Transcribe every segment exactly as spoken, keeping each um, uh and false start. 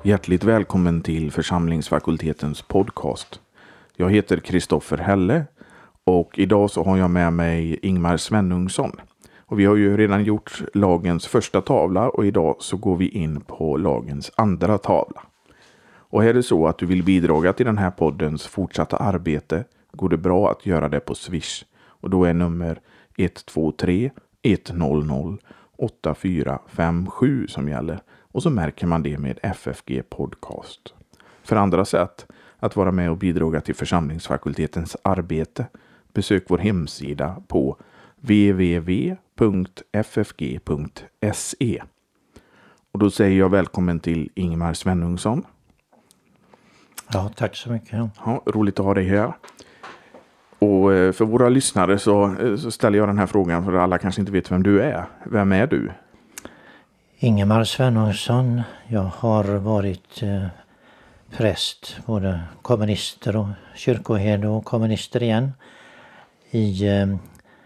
Hjärtligt välkommen till församlingsfakultetens podcast. Jag heter Kristoffer Helle och idag så har jag med mig Ingmar Svenungsson. Och vi har ju redan gjort lagens första tavla och idag så går vi in på lagens andra tavla. Och är det så att du vill bidra till den här poddens fortsatta arbete går det bra att göra det på Swish. Och då är nummer ett två tre ett noll noll åtta fyra fem sju som gäller. Och så märker man det med F F G Podcast. För andra sätt att vara med och bidra till församlingsfakultetens arbete besök vår hemsida på w w w punkt f f g punkt s e. Och då säger jag välkommen till Ingmar Svenungsson. Ja, tack så mycket. Ja, roligt att ha dig här. Och för våra lyssnare så, så ställer jag den här frågan för alla kanske inte vet vem du är. Vem är du? Ingemar Svenungsson. Jag har varit eh, präst, både kommunister och kyrkoherde och kommunister igen i eh,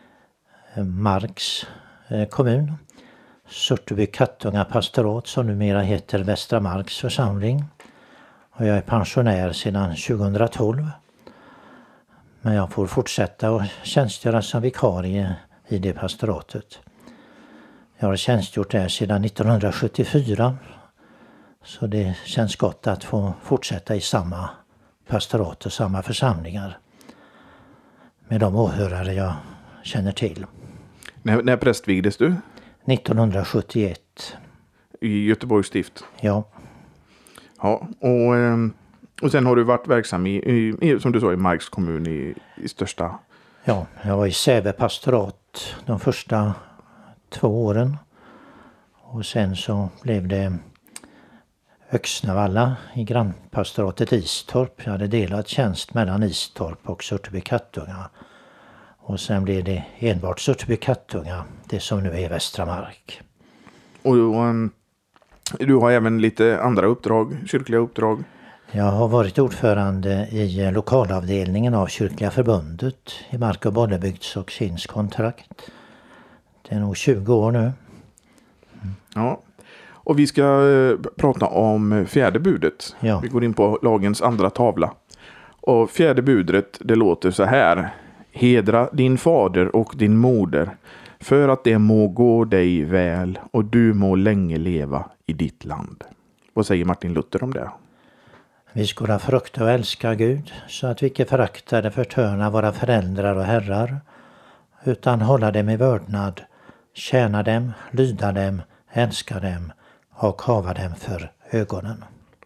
Marks eh, kommun. Surteby Kattunga pastorat som numera heter Västra Marks församling. Och jag är pensionär sedan tjugohundratolv. Men jag får fortsätta och tjänstgöra som vikarie i det pastoratet. Jag har tjänstgjort där sedan nittonhundrasjuttiofyra. Så det känns gott att få fortsätta i samma pastorat och samma församlingar. Med de åhörare jag känner till. När, när prästvigdes du? nittonhundrasjuttioett. I Göteborgs stift? Ja. Ja, och, och sen har du varit verksam i, i som du sa, i Marks kommun i, i största... Ja, jag var i Säve pastorat de första två åren. Och sen så blev det Öxnavalla i grannpastoratet Istorp. Jag hade delat tjänst mellan Istorp och Surteby Kattunga. Och sen blev det enbart Surteby Kattunga, det som nu är Västra Mark. Och um, du har även lite andra uppdrag, kyrkliga uppdrag? Jag har varit ordförande i lokalavdelningen av Kyrkliga förbundet i Mark- och Bollebygds och Kinds kontrakt. Det är nog tjugo år nu. Mm. Ja, och vi ska uh, prata om fjärde budet. Ja. Vi går in på lagens andra tavla. Och fjärde budet, det låter så här. Hedra din fader och din moder, för att det må gå dig väl och du må länge leva i ditt land. Vad säger Martin Luther om det? Vi skola frukta och älska Gud, så att vi icke föraktar det förtörna våra föräldrar och herrar, utan hålla dem i vördnad, tjäna dem, lyda dem, älska dem och hava dem för ögonen.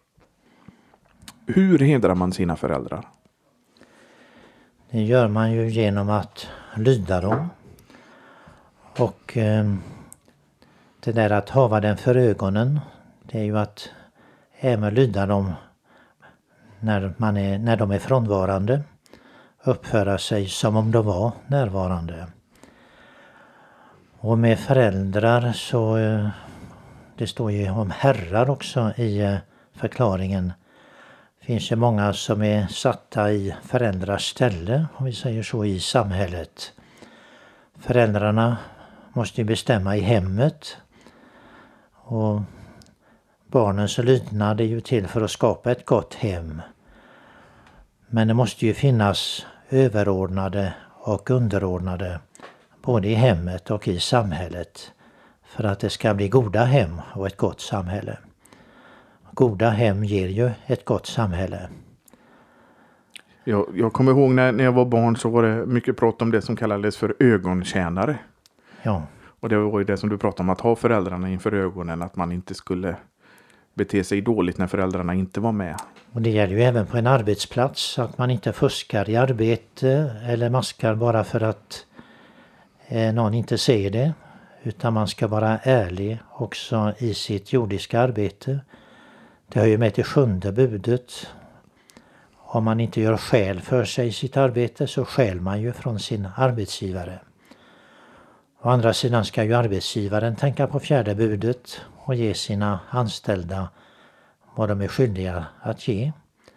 Hur hedrar man sina föräldrar? Det gör man ju genom att lyda dem. Och eh, det där att hava dem för ögonen, det är ju att även lyda dem när, man är, när de är frånvarande. Uppföra sig som om de var närvarande. Och med föräldrar så, eh, det står ju om herrar också i eh, förklaringen. Det finns ju många som är satta i föräldrars ställe, om vi säger så, i samhället. Föräldrarna måste ju bestämma i hemmet. Och barnens lydnad är ju till för att skapa ett gott hem. Men det måste ju finnas överordnade och underordnade både i hemmet och i samhället för att det ska bli goda hem och ett gott samhälle. Goda hem ger ju ett gott samhälle. Jag, jag kommer ihåg när, när jag var barn så var det mycket prat om det som kallades för ögontjänare. Ja. Och det var ju det som du pratade om, att ha föräldrarna inför ögonen, att man inte skulle bete sig dåligt när föräldrarna inte var med. Och det gäller ju även på en arbetsplats, att man inte fuskar i arbete eller maskar bara för att eh, någon inte ser det. Utan man ska vara ärlig också i sitt jordiska arbete. Det hör ju med till sjunde budet. Om man inte gör skäl för sig i sitt arbete så skäl man ju från sin arbetsgivare. Å andra sidan ska ju arbetsgivaren tänka på fjärde budet och ge sina anställda vad de är skyldiga att ge.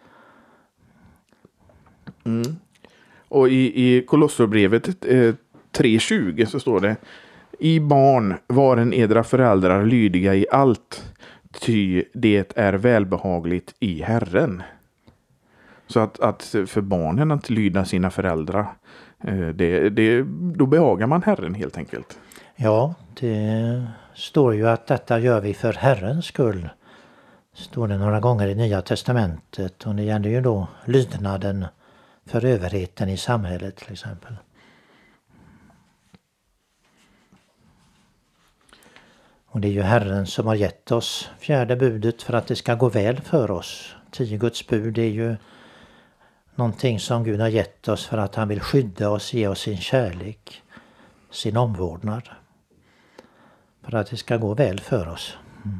Mm. Och i, i Kolosserbrevet eh, tre tjugo så står det: I barn var en edra föräldrar lydiga i allt, ty det är välbehagligt i Herren. Så att, att för barnen att lyda sina föräldrar, det, det, då behagar man Herren helt enkelt. Ja, det står ju att detta gör vi för Herrens skull. Står det några gånger i Nya testamentet, och det gäller ju då lydnaden för överheten i samhället till exempel. Och det är ju Herren som har gett oss fjärde budet för att det ska gå väl för oss. Tio Guds bud är ju någonting som Gud har gett oss för att han vill skydda oss, ge oss sin kärlek, sin omvårdnad. För att det ska gå väl för oss. Mm.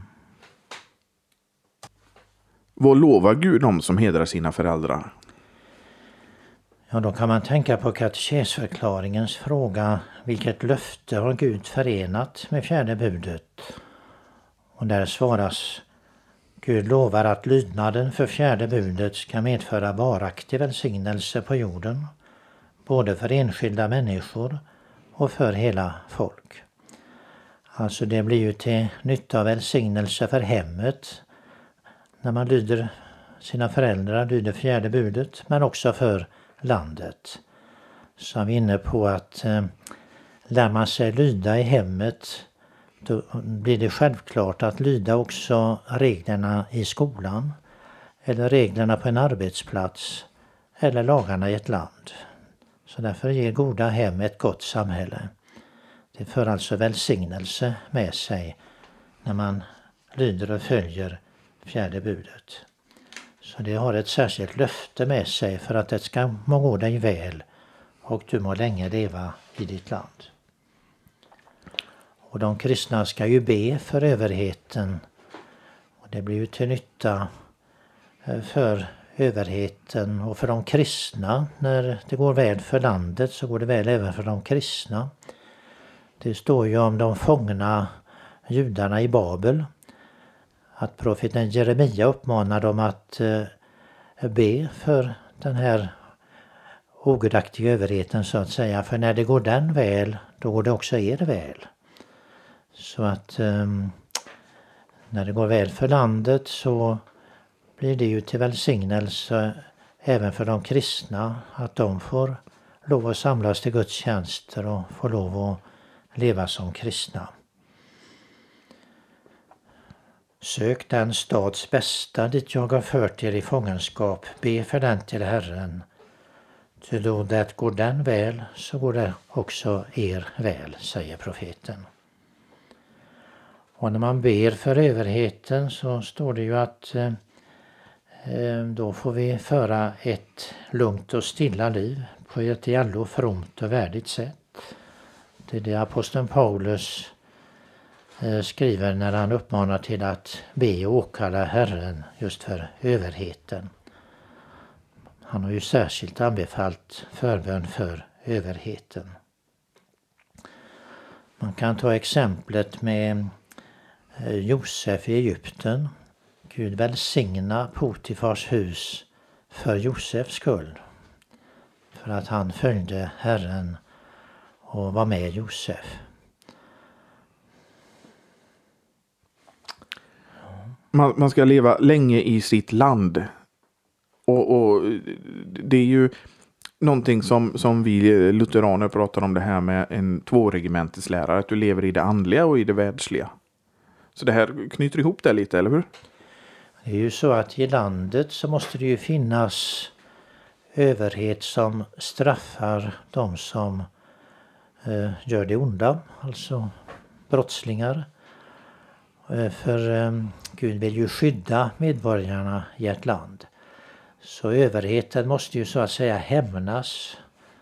Vad lovar Gud om som hedrar sina föräldrar? Ja, då kan man tänka på katekesförklaringens fråga: vilket löfte har Gud förenat med fjärde budet? Och där svaras: Gud lovar att lydnaden för fjärde budet ska medföra varaktig välsignelse på jorden, både för enskilda människor och för hela folk. Alltså det blir ju till nytta och välsignelse för hemmet när man lyder sina föräldrar, lyder fjärde budet, men också för landet. Så vi är inne på att eh, lär man sig lyda i hemmet, då blir det självklart att lyda också reglerna i skolan, eller reglerna på en arbetsplats, eller lagarna i ett land. Så därför ger goda hem ett gott samhälle. Det för alltså välsignelse med sig när man lyder och följer fjärde budet. Så det har ett särskilt löfte med sig för att det ska må gå dig väl och du må länge leva i ditt land. Och de kristna ska ju be för överheten, och det blir ju till nytta för överheten och för de kristna. När det går väl för landet så går det väl även för de kristna. Det står ju om de fångna judarna i Babel att profeten Jeremia uppmanar dem att be för den här ogudaktiga överheten, så att säga. För när det går den väl, då går det också er väl. Så att um, när det går väl för landet så blir det ju till välsignelse även för de kristna, att de får lov att samlas till gudstjänster och får lov att leva som kristna. Sök den stads bästa dit jag har fört er i fångenskap, be för den till Herren. Ty då det går den väl, så går det också er väl, säger profeten. Och när man ber för överheten så står det ju att eh, då får vi föra ett lugnt och stilla liv på ett i allo fromt och värdigt sätt. Det är det aposteln Paulus eh, skriver när han uppmanar till att be och åkalla Herren just för överheten. Han har ju särskilt anbefallt förbön för överheten. Man kan ta exemplet med Josef i Egypten. Gud välsigna Potifars hus för Josefs skull. För att han följde Herren och var med Josef. Man, man ska leva länge i sitt land. Och, och det är ju någonting som, som vi lutheraner pratar om, det här med en tvåregementeslärare. Att du lever i det andliga och i det världsliga. Så det här knyter ihop det lite, eller hur? Det är ju så att i landet så måste det ju finnas överhet som straffar de som eh, gör det onda, alltså brottslingar. Eh, för eh, Gud vill ju skydda medborgarna i ett land. Så överheten måste ju så att säga hämnas,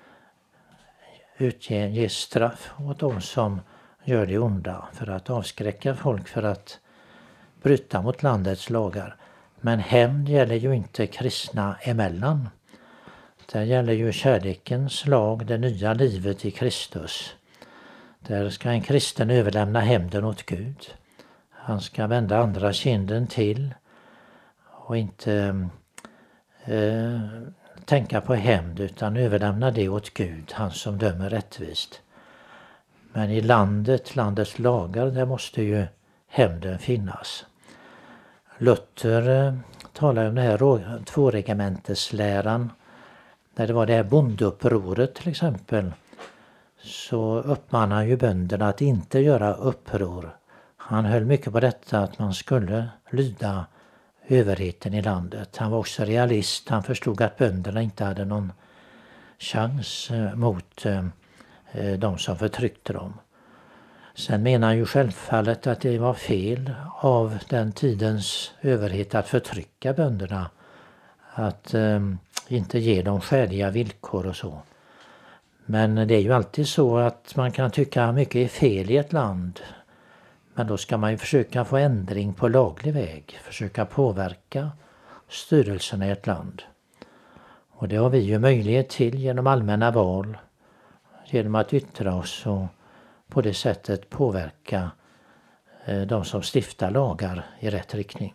utge ge straff åt de som gör det onda, för att avskräcka folk för att bryta mot landets lagar. Men hämnd gäller ju inte kristna emellan. Det gäller ju kärlekens lag, det nya livet i Kristus. Där ska en kristen överlämna hämnden åt Gud. Han ska vända andra kinden till och inte eh, tänka på hämnd, utan överlämna det åt Gud, han som dömer rättvist. Men i landet, landets lagar, där måste ju hämnden finnas. Luther eh, talar om det här tvåregementesläran. När det var det här bondeupproret till exempel, så uppmanar han ju bönderna att inte göra uppror. Han höll mycket på detta att man skulle lyda överheten i landet. Han var också realist. Han förstod att bönderna inte hade någon chans mot de som förtryckte dem. Sen menar han ju självfallet att det var fel av den tidens överhet att förtrycka bönderna. Att eh, inte ge dem skäliga villkor och så. Men det är ju alltid så att man kan tycka mycket är fel i ett land. Men då ska man ju försöka få ändring på laglig väg. Försöka påverka styrelserna i ett land. Och det har vi ju möjlighet till genom allmänna val. Genom att yttra oss och på det sättet påverka de som stiftar lagar i rätt riktning.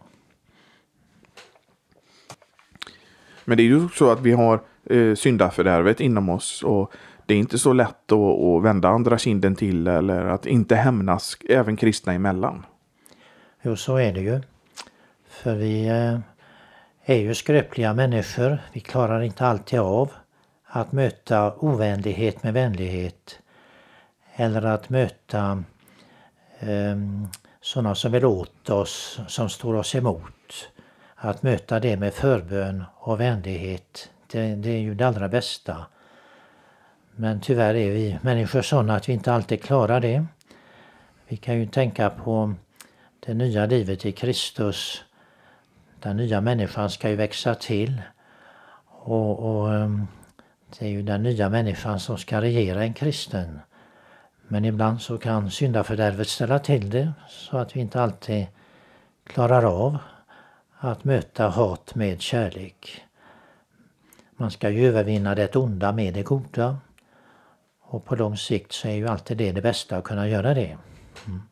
Men det är ju så att vi har eh, syndafördärvet inom oss, och det är inte så lätt att, att vända andra kinden till eller att inte hämnas även kristna emellan. Jo, så är det ju. För vi eh, är ju skröpliga människor. Vi klarar inte alltid av att möta ovänlighet med vänlighet. Eller att möta eh, sådana som vill åt oss, som står oss emot. Att möta det med förbön och vänlighet, det, det är ju det allra bästa. Men tyvärr är vi människor sådana att vi inte alltid klarar det. Vi kan ju tänka på det nya livet i Kristus. Den nya människan ska ju växa till. Och, och det är ju den nya människan som ska regera en kristen. Men ibland så kan syndafördärvet ställa till det så att vi inte alltid klarar av att möta hat med kärlek. Man ska ju övervinna det onda med det goda. Och på lång sikt så är ju alltid det det bästa att kunna göra det. Mm.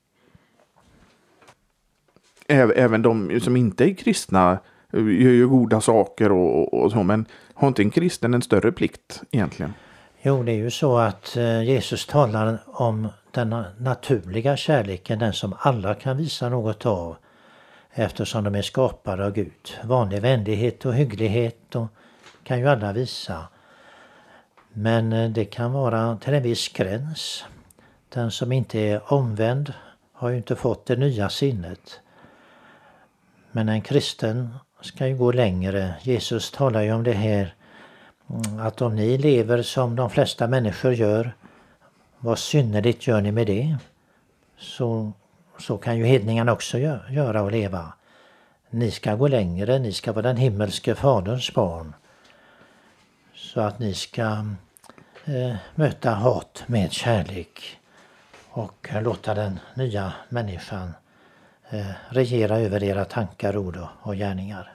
Även de som inte är kristna gör ju goda saker och, och så, men har inte en kristen en större plikt egentligen? Jo, det är ju så att Jesus talar om den naturliga kärleken, den som alla kan visa något av eftersom de är skapade av Gud. Vanlig vänlighet och hygglighet och kan ju alla visa. Men det kan vara till en viss gräns. Den som inte är omvänd har ju inte fått det nya sinnet. Men en kristen ska ju gå längre. Jesus talar ju om det här, att om ni lever som de flesta människor gör, vad synnerligt gör ni med det? Så, så kan ju hedningarna också göra och leva. Ni ska gå längre, ni ska vara den himmelske faderns barn. Så att ni ska eh, möta hat med kärlek och låta den nya människan eh, regera över era tankar, ord och, och gärningar.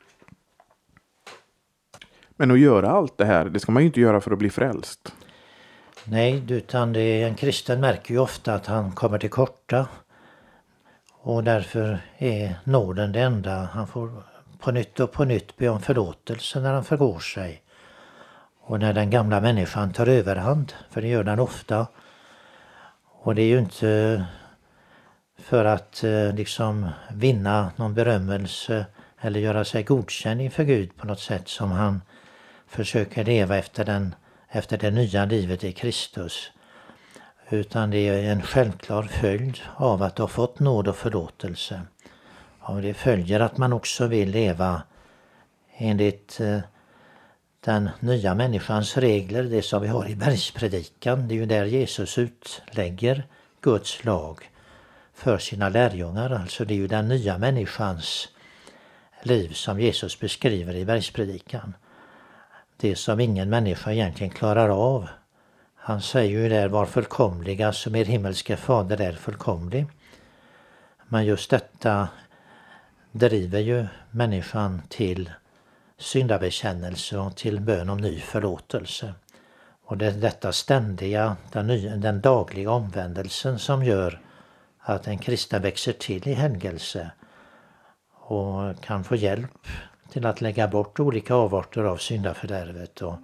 Men att göra allt det här, det ska man ju inte göra för att bli frälst. Nej, utan det är, en kristen märker ju ofta att han kommer till korta. Och därför är nåden det enda. Han får på nytt och på nytt be om förlåtelse när han förgår sig. Och när den gamla människan tar överhand, för det gör den ofta. Och det är ju inte för att eh, liksom vinna någon berömmelse eller göra sig godkänd inför Gud på något sätt som han försöker leva efter, den, efter det nya livet i Kristus. Utan det är en självklar följd av att ha fått nåd och förlåtelse. Och det följer att man också vill leva enligt eh, den nya människans regler, det som vi har i bergspredikan. Det är ju där Jesus utlägger Guds lag för sina lärjungar. Alltså det är ju den nya människans liv som Jesus beskriver i bergspredikan. Det som ingen människa egentligen klarar av. Han säger ju där, var fullkomliga som er himmelske fader är fullkomlig. Men just detta driver ju människan till syndabekännelse och till bön om ny förlåtelse. Och det är detta ständiga, den, nya, den dagliga omvändelsen som gör att en kristen växer till i helgelse och kan få hjälp till att lägga bort olika avarter av syndafördärvet och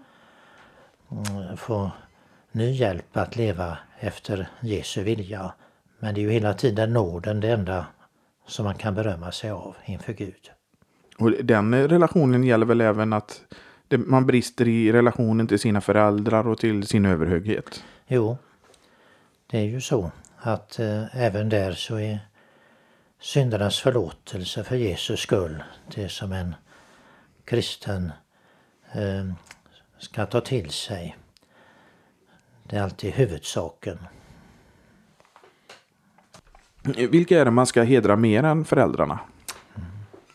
få ny hjälp att leva efter Jesu vilja. Men det är ju hela tiden nåden det enda som man kan berömma sig av inför Gud. Och den relationen gäller väl även att det, man brister i relationen till sina föräldrar och till sin överhöghet? Jo, det är ju så att eh, även där så är syndernas förlåtelse för Jesus skull det som en kristen eh, ska ta till sig. Det är alltid huvudsaken. Vilka är det man ska hedra mer än föräldrarna? Mm.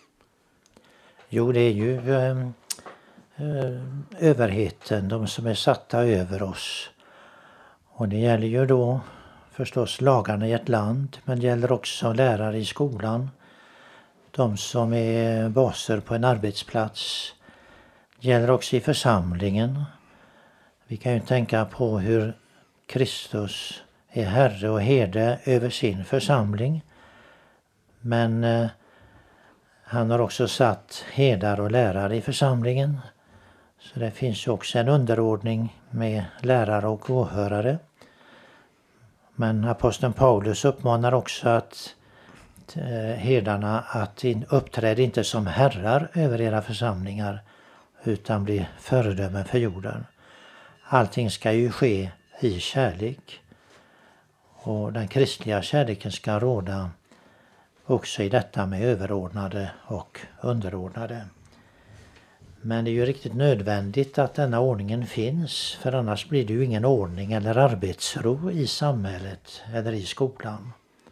Jo, det är ju eh, eh, överheten, de som är satta över oss. Och det gäller ju då förstås lagarna i ett land, men det gäller också lärare i skolan. De som är baser på en arbetsplats. Det gäller också i församlingen. Vi kan ju tänka på hur Kristus är herre och herde över sin församling. Men eh, han har också satt herdar och lärare i församlingen. Så det finns ju också en underordning med lärare och åhörare. Men aposteln Paulus uppmanar också att eh, herdarna att in, uppträda inte som herrar över era församlingar utan bli föredömen för jorden. Allting ska ju ske i kärlek. Och den kristliga kärleken ska råda också i detta med överordnade och underordnade. Men det är ju riktigt nödvändigt att denna ordningen finns, för annars blir det ju ingen ordning eller arbetsro i samhället eller i skolan.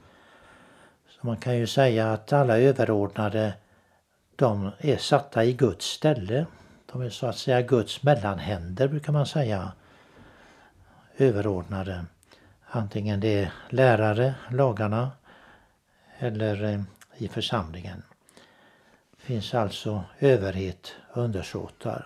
Så man kan ju säga att alla överordnade, de är satta i Guds ställe. De är så att säga Guds mellanhänder, brukar man säga, överordnade. Antingen det är lärare, lagarna eller i församlingen. Det finns alltså överhet, undersåtar.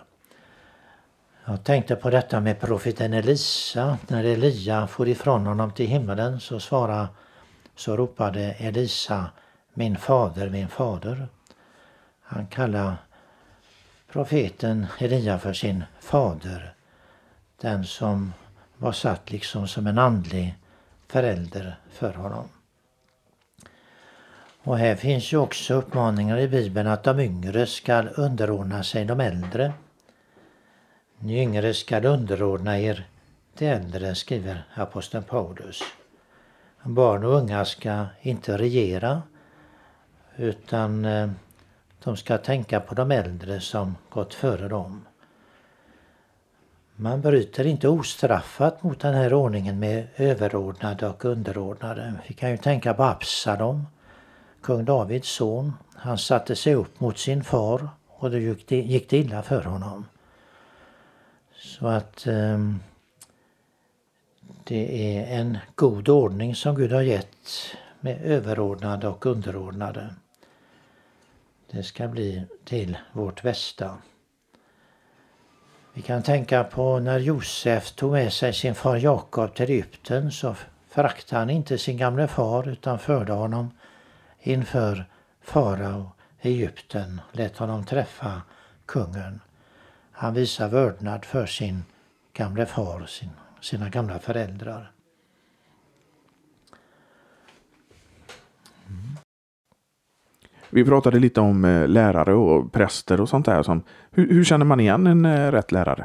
Jag tänkte på detta med profeten Elisa. När Elia for ifrån honom till himmelen så svarade, så ropade Elisa, min fader, min fader. Han kallar profeten Elia för sin fader. Den som var satt liksom som en andlig förälder för honom. Och här finns ju också uppmaningar i Bibeln att de yngre ska underordna sig de äldre. Ni yngre ska underordna er de äldre, skriver aposteln Paulus. Barn och unga ska inte regera, utan de ska tänka på de äldre som gått före dem. Man bryter inte ostraffat mot den här ordningen med överordnade och underordnade. Vi kan ju tänka på Absalom, kung Davids son. Han satte sig upp mot sin far och det gick det, gick det illa för honom. Så att eh, det är en god ordning som Gud har gett med överordnade och underordnade. Det ska bli till vårt bästa. Vi kan tänka på när Josef tog med sig sin far Jakob till Egypten, så föraktade han inte sin gamle far utan förde honom inför farao i Egypten, lät honom träffa kungen. Han visar vördnad för sin gamle far, sin, sina gamla föräldrar. Mm. Vi pratade lite om eh, lärare och präster och sånt där. Som, hur, hur känner man igen en eh, rätt lärare?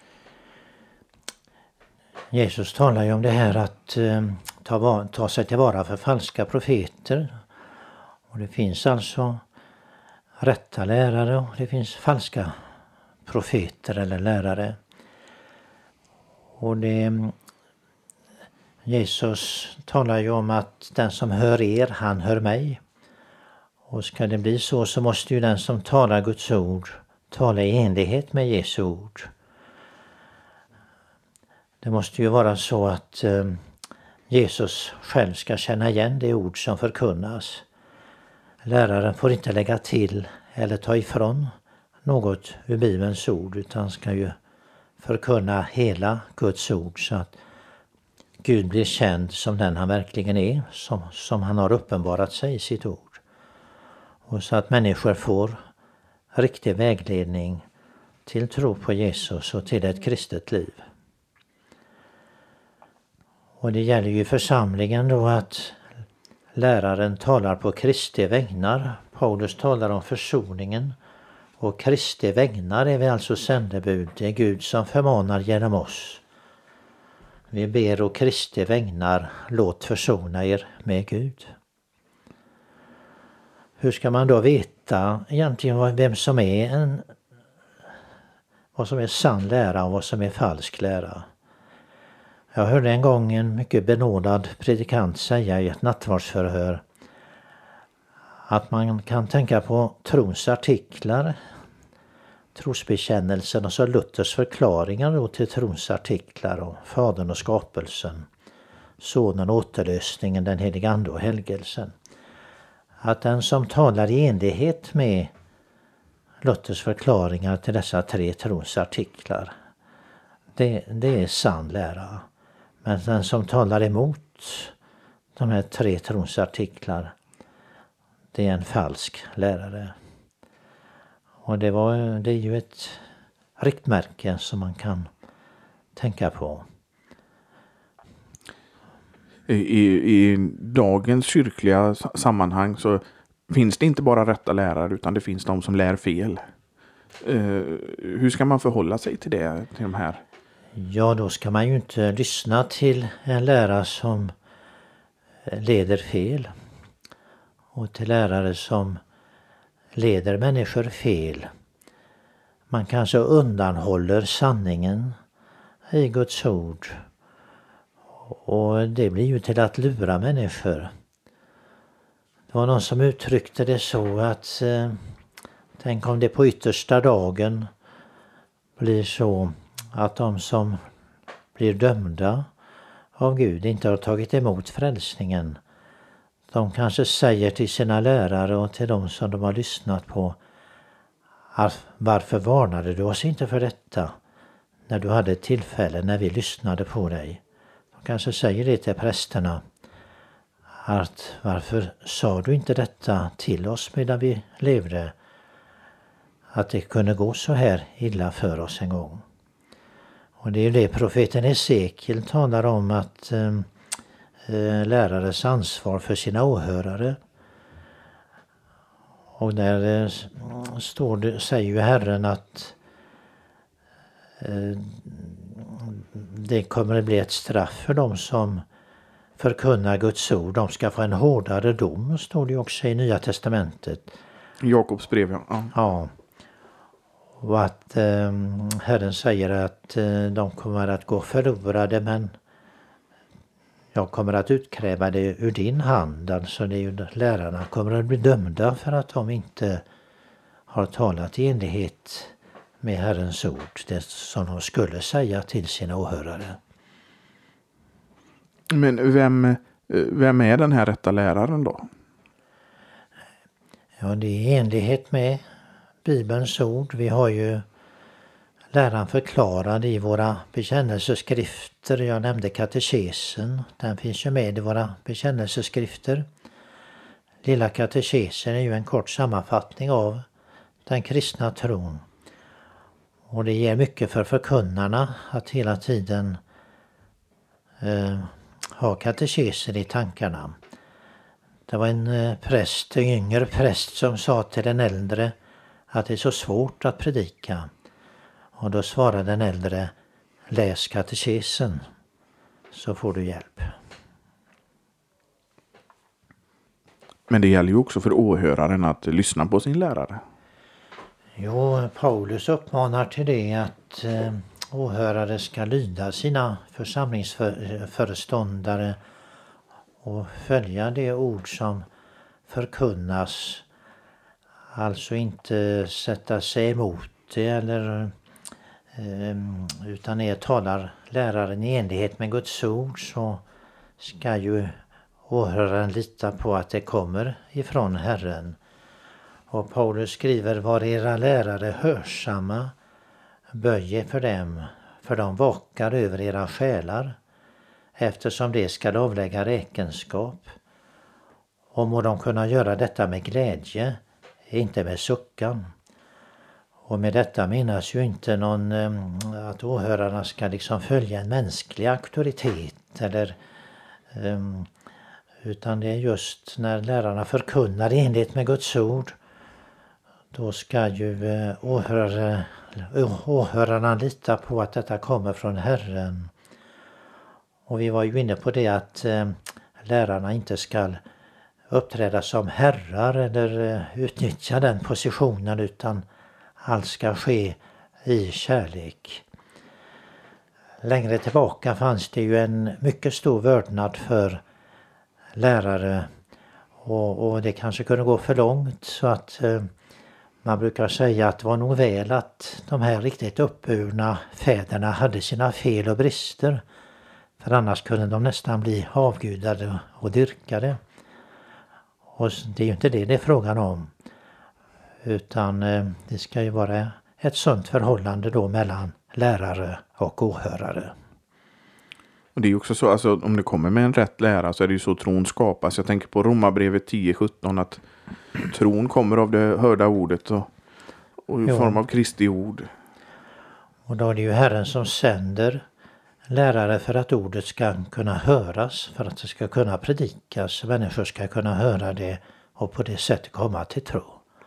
Jesus talar ju om det här att eh, ta, ta sig tillvara för falska profeter. Och det finns alltså rätta lärare och det finns falska profeter eller lärare. Och det, Jesus talar ju om att den som hör er, han hör mig. Och ska det bli så så måste ju den som talar Guds ord tala i enlighet med Jesu ord. Det måste ju vara så att eh, Jesus själv ska känna igen det ord som förkunnas. Läraren får inte lägga till eller ta ifrån något ur Bibelns ord, utan ska ju förkunna hela Guds ord så att Gud blir känd som den han verkligen är, som, som han har uppenbarat sig i sitt ord. Och så att människor får riktig vägledning till tro på Jesus och till ett kristet liv. Och det gäller ju församlingen då att Läraren talar på Kristi vägnar. Paulus talar om försoningen. Och Kristi vägnar är vi alltså sändebud. Det är Gud som förmanar genom oss. Vi ber och Kristi vägnar, låt försona er med Gud. Hur ska man då veta egentligen vem som är en, vad som är sann lära och vad som är falsk lära? Jag hörde en gång en mycket benådad predikant säga i ett nattvardsförhör att man kan tänka på trons artiklar, trosbekännelsen och så Luthers förklaringar då till trons artiklar och Fadern och skapelsen, Sonen och återlösningen, den heliga ande och helgelsen. Att den som talar i enlighet med Luthers förklaringar till dessa tre trons artiklar, det, det är sann lära. Men den som talar emot de här tre trons artiklar, det är en falsk lärare. Och det, var, det är ju ett riktmärke som man kan tänka på. I, i, I dagens kyrkliga sammanhang så finns det inte bara rätta lärare utan det finns de som lär fel. Uh, hur ska man förhålla sig till det, till de här? Ja, då ska man ju inte lyssna till en lärare som leder fel och till lärare som leder människor fel. Man kanske undanhåller sanningen i Guds ord och det blir ju till att lura människor. Det var någon som uttryckte det så att eh, tänk om det på yttersta dagen blir så att de som blir dömda av Gud inte har tagit emot frälsningen. De kanske säger till sina lärare och till de som de har lyssnat på att varför varnade du oss inte för detta när du hade ett tillfälle när vi lyssnade på dig. De kanske säger det till prästerna att varför sa du inte detta till oss medan vi levde, att det kunde gå så här illa för oss en gång. Och det är ju det profeten Hesekiel talar om, att eh, lärares ansvar för sina åhörare. Och där eh, står det, säger ju Herren att eh, det kommer att bli ett straff för dem som förkunnar Guds ord. De ska få en hårdare dom, står det också i Nya testamentet. Jakobs brev, ja. Ja. Ja. Och att eh, Herren säger att eh, de kommer att gå förlorade, men jag kommer att utkräva det ur din hand. Alltså det är ju, lärarna kommer att bli dömda för att de inte har talat i enlighet med Herrens ord, det som de skulle säga till sina åhörare. Men vem, vem är den här rätta läraren då? Ja, det är i enlighet med Bibelns ord. Vi har ju läran förklarad i våra bekännelseskrifter. Jag nämnde katekesen. Den finns ju med i våra bekännelseskrifter. Lilla katekesen är ju en kort sammanfattning av den kristna tron. Och det ger mycket för förkunnarna att hela tiden eh, ha katekesen i tankarna. Det var en eh, präst, en yngre präst, som sa till den äldre att det är så svårt att predika. Och då svarade den äldre: läs katekesen så får du hjälp. Men det gäller ju också för åhöraren att lyssna på sin lärare. Jo, Paulus uppmanar till det, att eh, åhörare ska lyda sina församlingsföreståndare och följa det ord som förkunnas. Alltså inte sätta sig emot det, eller, eh, utan är talar läraren i enlighet med Guds ord, så ska ju åhöraren lita på att det kommer ifrån Herren. Och Paulus skriver: var era lärare hörsamma, böj för dem, för de vakar över era själar, eftersom det ska avlägga räkenskap. Och må de kunna göra detta med glädje, inte med suckan. Och med detta menas ju inte någon, att åhörarna ska liksom följa en mänsklig auktoritet, eller, Utan det är just när lärarna förkunnar i enlighet med Guds ord. Då ska ju åhörare, åhörarna lita på att detta kommer från Herren. Och vi var ju inne på det att lärarna inte ska uppträda som herrar eller utnyttja den positionen, utan allt ska ske i kärlek. Längre tillbaka fanns det ju en mycket stor vördnad för lärare, och, och det kanske kunde gå för långt, så att eh, man brukar säga att det var nog väl att de här riktigt uppburna fäderna hade sina fel och brister, för annars kunde de nästan bli avgudade och dyrkade. Och det är ju inte det det är frågan om, utan eh, det ska ju vara ett sunt förhållande då mellan lärare och åhörare. Och det är ju också så, alltså, om det kommer med en rätt lära så är det ju så tron skapas. Jag tänker på Romarbrevet tio sjutton, att tron kommer av det hörda ordet och, och i jo. form av Kristi ord. Och då är det ju Herren som sänder lärare för att ordet ska kunna höras, för att det ska kunna predikas, människor ska kunna höra det och på det sättet komma till tro.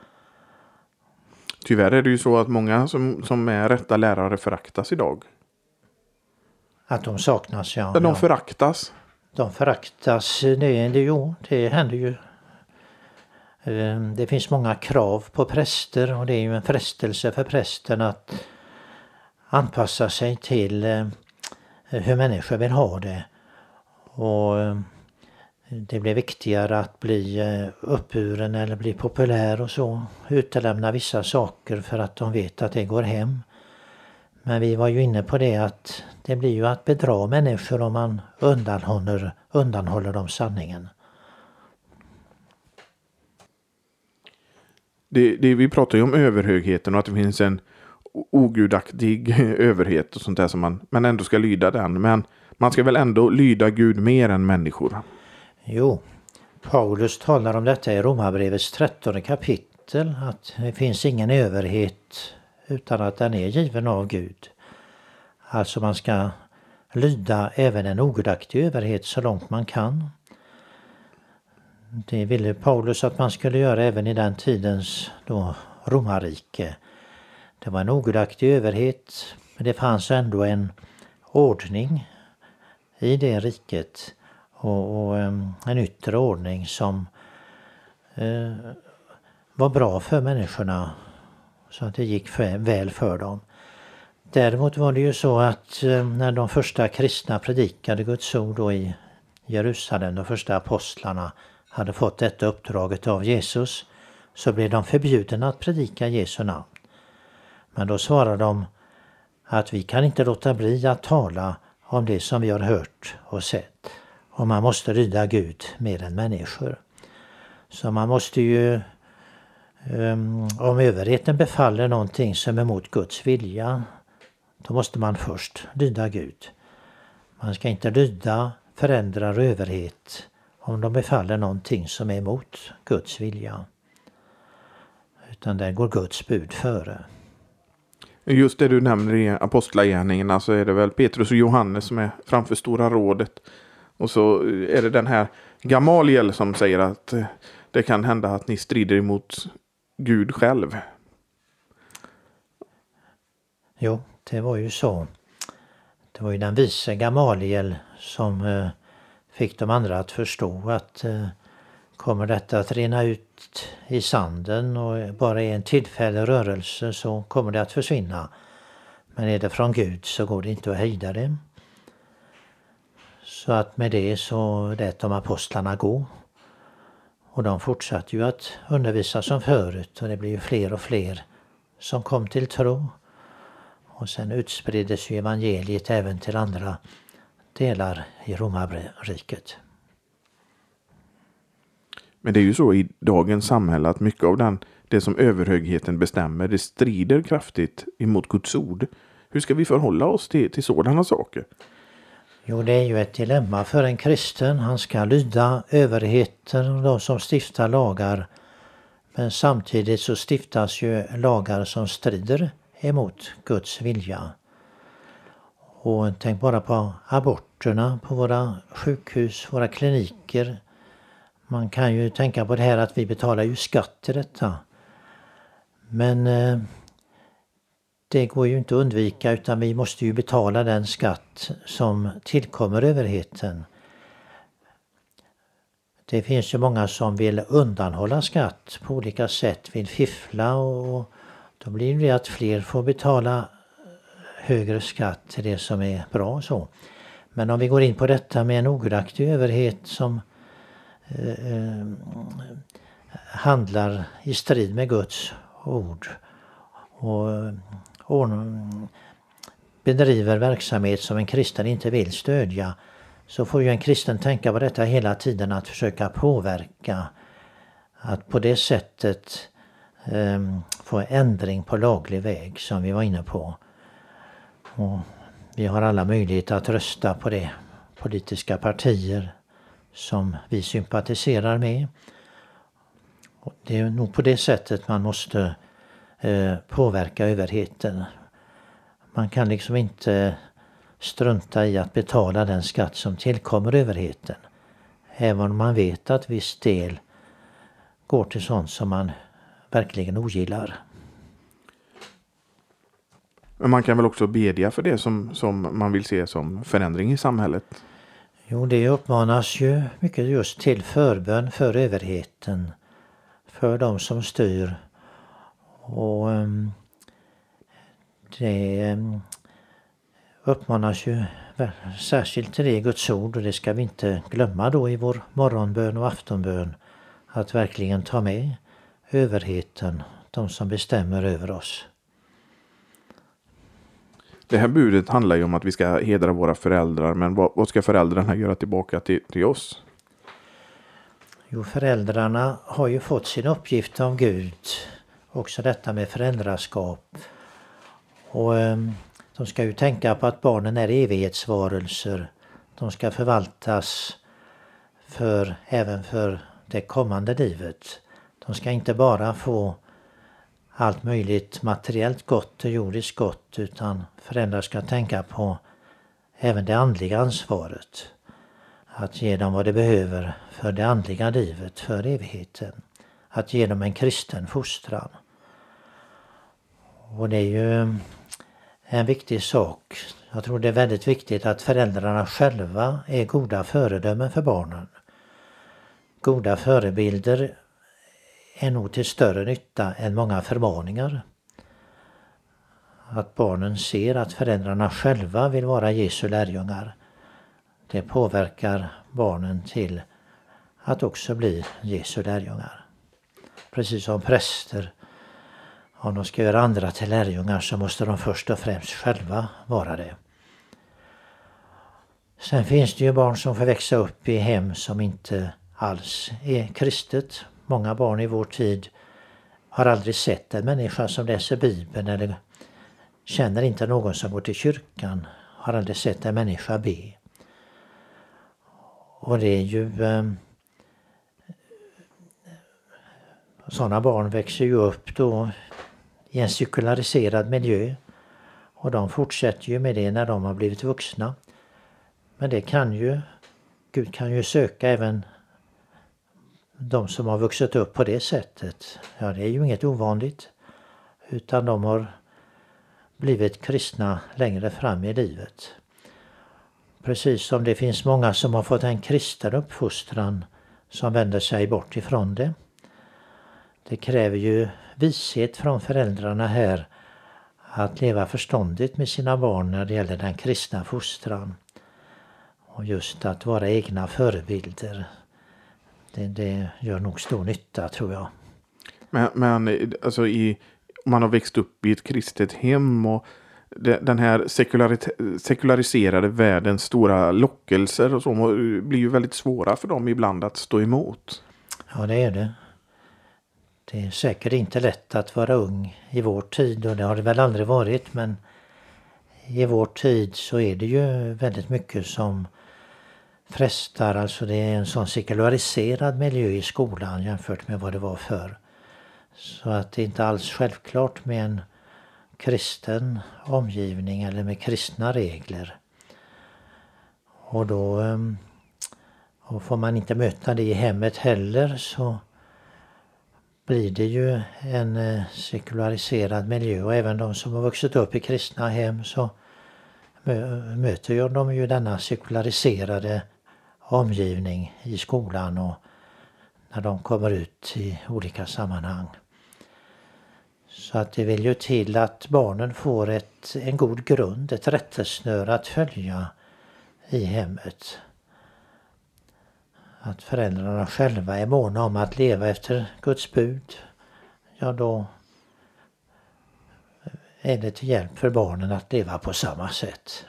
Tyvärr är det ju så att många som, som är rätta lärare föraktas idag. Att de saknas, ja. De ja. föraktas. De föraktas, det, det, jo, det händer ju. Det finns många krav på präster, och det är ju en frestelse för prästen att anpassa sig till hur människor vill ha det. Och det blir viktigare att bli uppburen eller bli populär och så. Utelämna vissa saker för att de vet att det går hem. Men vi var ju inne på det att det blir ju att bedra människor om man undanhåller, undanhåller dem sanningen. Det, det, vi pratar ju om överhögheten och att det finns en ogudaktig överhet och sånt där som man, man ändå ska lyda den. Men man ska väl ändå lyda Gud mer än människor? Jo, Paulus talar om detta i Romarbrevets trettonde kapitel, att det finns ingen överhet utan att den är given av Gud. Alltså man ska lyda även en ogudaktig överhet så långt man kan. Det ville Paulus att man skulle göra även i den tidens då romarrike. Det var en ogudaktig överhet, men det fanns ändå en ordning i det riket och, och en yttre ordning som eh, var bra för människorna, så att det gick för, väl för dem. Däremot var det ju så att eh, när de första kristna predikade Guds ord då i Jerusalem, de första apostlarna hade fått detta uppdraget av Jesus, så blev de förbjudna att predika Jesu namn. Men då svarade de att vi kan inte låta bli att tala om det som vi har hört och sett. Och man måste lyda Gud mer än människor. Så man måste ju, um, om överheten befaller någonting som är emot Guds vilja, då måste man först lyda Gud. Man ska inte lyda förändrar överhet om de befaller någonting som är emot Guds vilja. Utan där går Guds bud före. Just det du nämner i apostlagärningarna, så är det väl Petrus och Johannes som är framför Stora rådet. Och så är det den här Gamaliel som säger att det kan hända att ni strider emot Gud själv. Jo, det var ju så. Det var ju den vise Gamaliel som eh, fick de andra att förstå att eh, kommer detta att rinna ut i sanden och bara är en tillfällig rörelse, så kommer det att försvinna. Men är det från Gud så går det inte att hejda det. Så att med det så lät de apostlarna gå. Och de fortsatte ju att undervisa som förut, och det blev ju fler och fler som kom till tro. Och sen utspriddes ju evangeliet även till andra delar i Romarriket. Men det är ju så i dagens samhälle att mycket av den, det som överhögheten bestämmer, det strider kraftigt emot Guds ord. Hur ska vi förhålla oss till, till sådana saker? Jo, det är ju ett dilemma för en kristen. Han ska lyda överheten och de som stiftar lagar. Men samtidigt så stiftas ju lagar som strider emot Guds vilja. Och tänk bara på aborterna på våra sjukhus, våra kliniker. Man kan ju tänka på det här att vi betalar ju skatt till detta. Men eh, det går ju inte att undvika, utan vi måste ju betala den skatt som tillkommer överheten. Det finns ju många som vill undanhålla skatt på olika sätt, vill fiffla, och då blir det att fler får betala högre skatt till det som är bra så. Men om vi går in på detta med en ogudaktig överhet som eh, handlar i strid med Guds ord och, och bedriver verksamhet som en kristen inte vill stödja, så får ju en kristen tänka på detta hela tiden, att försöka påverka, att på det sättet eh, få ändring på laglig väg som vi var inne på. Och vi har alla möjligheter att rösta på det politiska partier som vi sympatiserar med. Och det är nog på det sättet man måste eh, påverka överheten. Man kan liksom inte strunta i att betala den skatt som tillkommer överheten. Även om man vet att viss del går till sånt som man verkligen ogillar. Men man kan väl också bedja för det som, som man vill se som förändring i samhället? Jo, det uppmanas ju mycket just till förbön för överheten, för de som styr. Och um, det um, uppmanas ju särskilt till det i Guds ord, och det ska vi inte glömma då i vår morgonbön och aftonbön, att verkligen ta med överheten, de som bestämmer över oss. Det här budet handlar ju om att vi ska hedra våra föräldrar, men vad, vad ska föräldrarna göra tillbaka till, till oss? Jo, föräldrarna har ju fått sin uppgift av Gud, också detta med föräldraskap. Och eh, de ska ju tänka på att barnen är evighetsvarelser. De ska förvaltas för, även för det kommande livet. De ska inte bara få allt möjligt materiellt gott och jordiskt gott, utan föräldrar ska tänka på även det andliga ansvaret. Att ge dem vad de behöver för det andliga livet, för evigheten. Att ge dem en kristen fostran. Och det är ju en viktig sak. Jag tror det är väldigt viktigt att föräldrarna själva är goda föredömen för barnen. Goda förebilder är nog till större nytta än många förmaningar. Att barnen ser att föräldrarna själva vill vara Jesu lärjungar, det påverkar barnen till att också bli Jesu lärjungar. Precis som präster, om de ska göra andra till lärjungar så måste de först och främst själva vara det. Sen finns det ju barn som får växa upp i hem som inte alls är kristet. Många barn i vår tid har aldrig sett en människa som läser Bibeln, eller känner inte någon som går till kyrkan, har aldrig sett en människa be. Och det är ju eh, sådana barn växer ju upp då i en sekulariserad miljö, och de fortsätter ju med det när de har blivit vuxna. Men det kan ju, Gud kan ju söka även de som har vuxit upp på det sättet. Ja, det är ju inget ovanligt, utan de har blivit kristna längre fram i livet. Precis som det finns många som har fått en kristen uppfostran som vänder sig bort ifrån det. Det kräver ju vishet från föräldrarna här att leva förståndigt med sina barn när det gäller den kristna fostran. Och just att vara egna förebilder. Det, det gör nog stor nytta, tror jag. Men, men alltså i, man har växt upp i ett kristet hem, och det, den här sekulariserade världens stora lockelser och så blir ju väldigt svåra för dem ibland att stå emot. Ja, det är det. Det är säkert inte lätt att vara ung i vår tid, och det har det väl aldrig varit, men i vår tid så är det ju väldigt mycket som frestar. Alltså det är en sån sekulariserad miljö i skolan jämfört med vad det var förr. Så att det är inte alls självklart med en kristen omgivning eller med kristna regler. Och då Och får man inte möta det i hemmet heller så blir det ju en sekulariserad miljö. Och även de som har vuxit upp i kristna hem så möter ju de ju denna sekulariserade omgivning i skolan och när de kommer ut i olika sammanhang. Så att det vill ju till att barnen får ett, en god grund, ett rättesnöre att följa i hemmet. Att föräldrarna själva är måna om att leva efter Guds bud, ja då är det till hjälp för barnen att leva på samma sätt.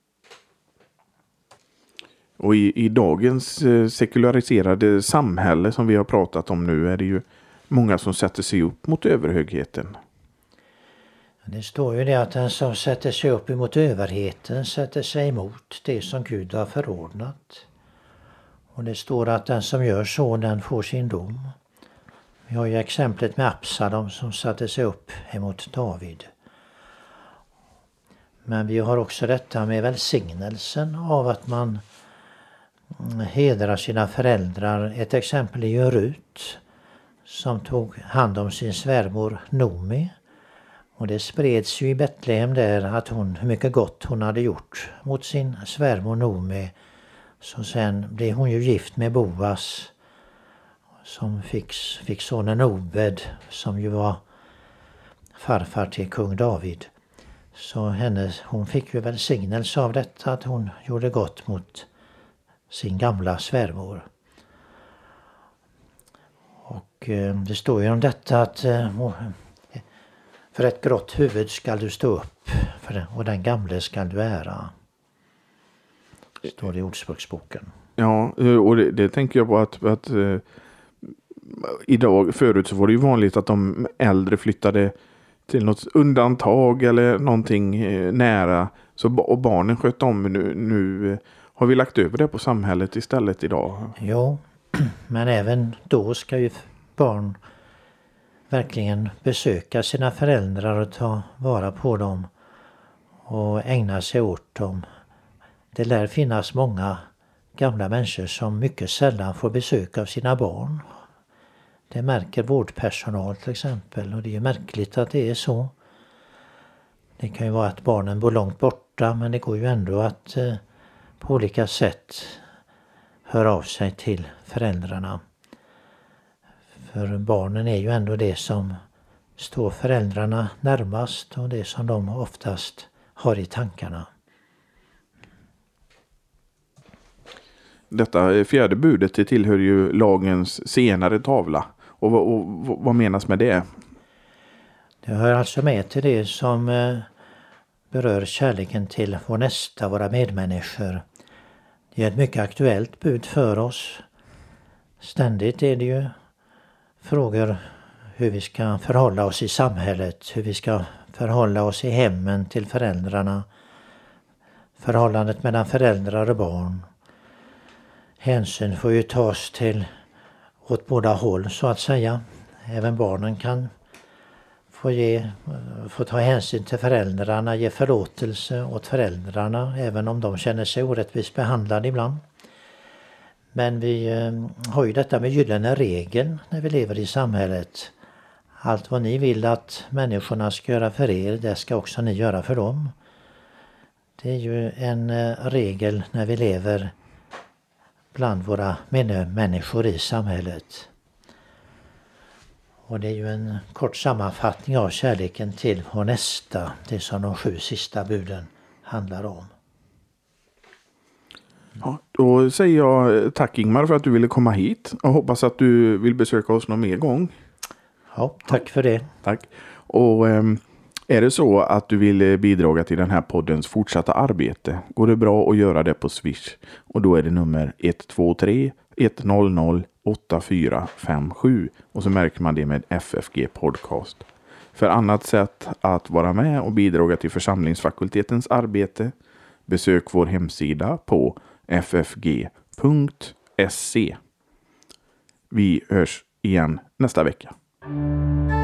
Och i, i dagens sekulariserade samhälle som vi har pratat om nu är det ju många som sätter sig upp mot överhögheten. Det står ju det att den som sätter sig upp emot överheten sätter sig emot det som Gud har förordnat. Och det står att den som gör så, den får sin dom. Vi har ju exemplet med Absalom som satte sig upp emot David. Men vi har också detta med välsignelsen av att man hedrar sina föräldrar. Ett exempel är ju Rut som tog hand om sin svärmor Nomi. Och det spreds ju i Betlehem där att hon, hur mycket gott hon hade gjort mot sin svärmor Nomi. Så sen blev hon ju gift med Boas som fick, fick sonen Obed som ju var farfar till kung David. Så henne, hon fick ju välsignelse av detta att hon gjorde gott mot sin gamla svärmor. Och eh, det står ju om detta att eh, för ett grått huvud skall du stå upp för det, och den gamle skall du ära. Det står det i Ordspråksboken. Ja, och det, det tänker jag på att, att eh, idag, förut så var det ju vanligt att de äldre flyttade till något undantag eller någonting eh, nära. Så, och barnen sköt om. Nu, nu har vi lagt över det på samhället istället idag. Jo, men även då ska ju barn verkligen besöka sina föräldrar och ta vara på dem och ägna sig åt dem. Det lär finnas många gamla människor som mycket sällan får besök av sina barn. Det märker vårdpersonal till exempel, och det är ju märkligt att det är så. Det kan ju vara att barnen bor långt borta, men det går ju ändå att eh, på olika sätt höra av sig till föräldrarna. För barnen är ju ändå det som står föräldrarna närmast och det som de oftast har i tankarna. Detta fjärde budet det tillhör ju lagens senare tavla. Och, och, och vad menas med det? Det hör alltså med till det som eh, berör kärleken till vår nästa, våra medmänniskor. Det är ett mycket aktuellt bud för oss. Ständigt är det ju frågor hur vi ska förhålla oss i samhället, hur vi ska förhålla oss i hemmen till föräldrarna, förhållandet mellan föräldrar och barn. Hänsyn får ju tas till åt båda håll så att säga. Även barnen kan få, ge, få ta hänsyn till föräldrarna, ge förlåtelse åt föräldrarna även om de känner sig orättvist behandlade ibland. Men vi eh, har ju detta med gyllene regeln när vi lever i samhället. Allt vad ni vill att människorna ska göra för er, det ska också ni göra för dem. Det är ju en eh, regel när vi lever bland våra människor i samhället. Och det är ju en kort sammanfattning av kärleken till vår nästa, det som de sju sista buden handlar om. Ja, då säger jag tack Ingmar för att du ville komma hit och hoppas att du vill besöka oss någon mer gång. Ja, tack för det. Tack. Och ähm, är det så att du vill bidra till den här poddens fortsatta arbete går det bra att göra det på Swish. Och då är det nummer ett två tre ett noll noll åtta fyra fem sju och så märker man det med F F G Podcast. För annat sätt att vara med och bidra till församlingsfakultetens arbete besök vår hemsida på f f g punkt s c. Vi hörs igen nästa vecka.